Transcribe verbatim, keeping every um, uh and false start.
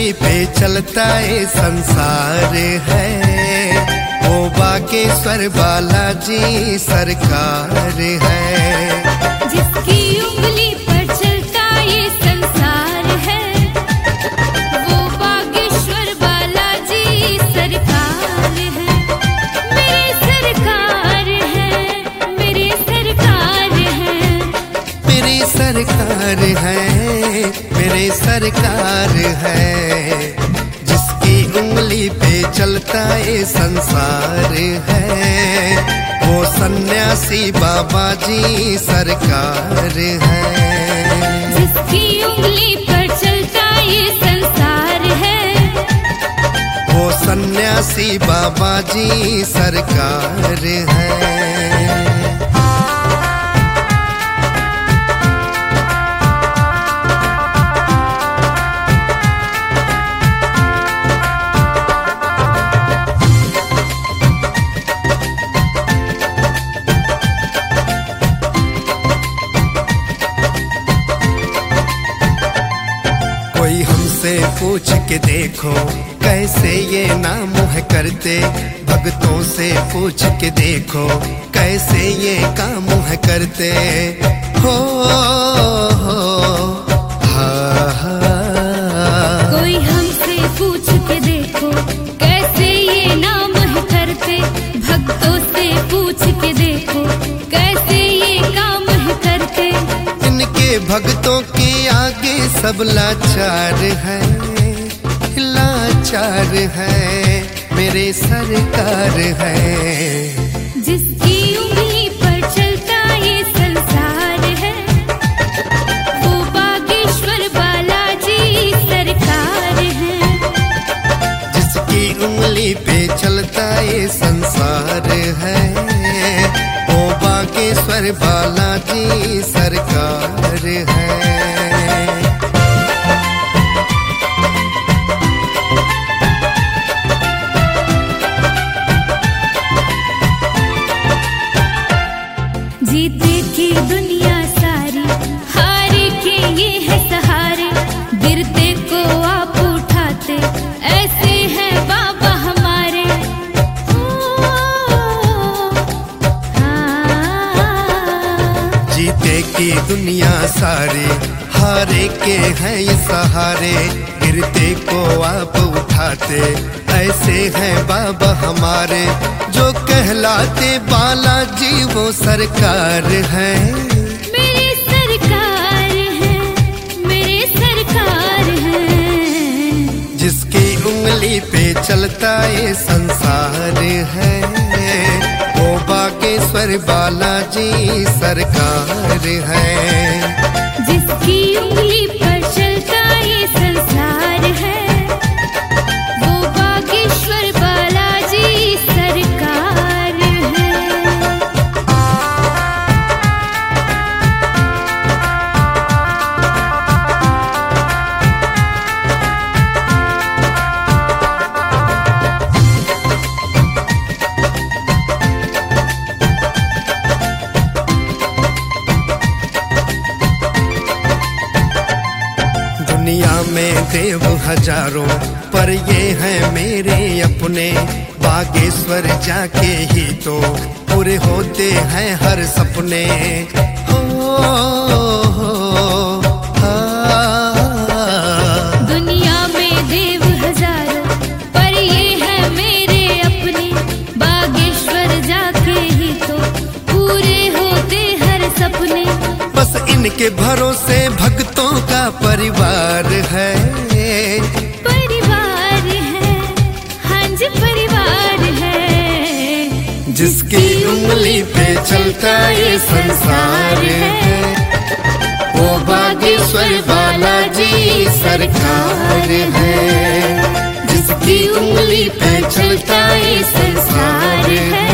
उंगली पे चलता ये संसार है, वो बागेश्वर बालाजी सरकार है। जिसकी उंगली पर चलता ये संसार है, वो बागेश्वर बालाजी सरकार है। मेरी सरकार है, मेरी सरकार है, मेरी सरकार है, मेरी सरकार है। जिसकी उंगली पे चलता ये संसार है, वो सन्यासी बाबा जी सरकार है। जिसकी उंगली पर चलता ये संसार है, वो सन्यासी बाबा जी सरकार है। कोई हमसे पूछ के देखो कैसे ये नाम है करते, भक्तों से पूछ के देखो कैसे ये काम है करते। हो, हो हा, हा। कोई हमसे पूछ के देखो कैसे ये नाम है करते, भक्तों से पूछ के देखो कैसे ये काम है करते। इनके भक्तों के आगे सब लाचार है, लाचार है, मेरे सरकार है। जिसकी उंगली पर चलता ये संसार है, वो बागेश्वर बालाजी सरकार है। जिसकी उंगली पे चलता ये संसार है, वो बागेश्वर बालाजी सरकार है। जीते की दुनिया सारी, हारे के ये है सहारे, गिरते को आप उठाते, ऐसे हैं बाबा हमारे। जीते की दुनिया सारे, हारे के हैं ये सहारे, गिरते को आप उठाते, ऐसे हैं बाबा हमारे। जो कहलाते बालाजी वो सरकार है, मेरी सरकार है, मेरी सरकार है। जिसकी उंगली पे चलता ये संसार है, वो बागेश्वर बालाजी सरकार है। जिसकी उंगली पर चलता ये संसार है, वो बागेश्वर बालाजी सरकार है। दुनिया में देव हजारों, पर ये हैं मेरे अपने, बागेश्वर जाके ही तो पूरे होते हैं हर सपने। हो, हो, हा। दुनिया में देव हजारों, पर ये है मेरे अपने, बागेश्वर जाके ही तो पूरे होते हर सपने। बस इनके भरोसे भक्तों का परिवार है, परिवार है, हाँ जी परिवार है। जिसकी उंगली पे चलता ये संसार है, वो बागेश्वर बालाजी सरकार है। जिसकी उंगली पे चलता ये संसार है,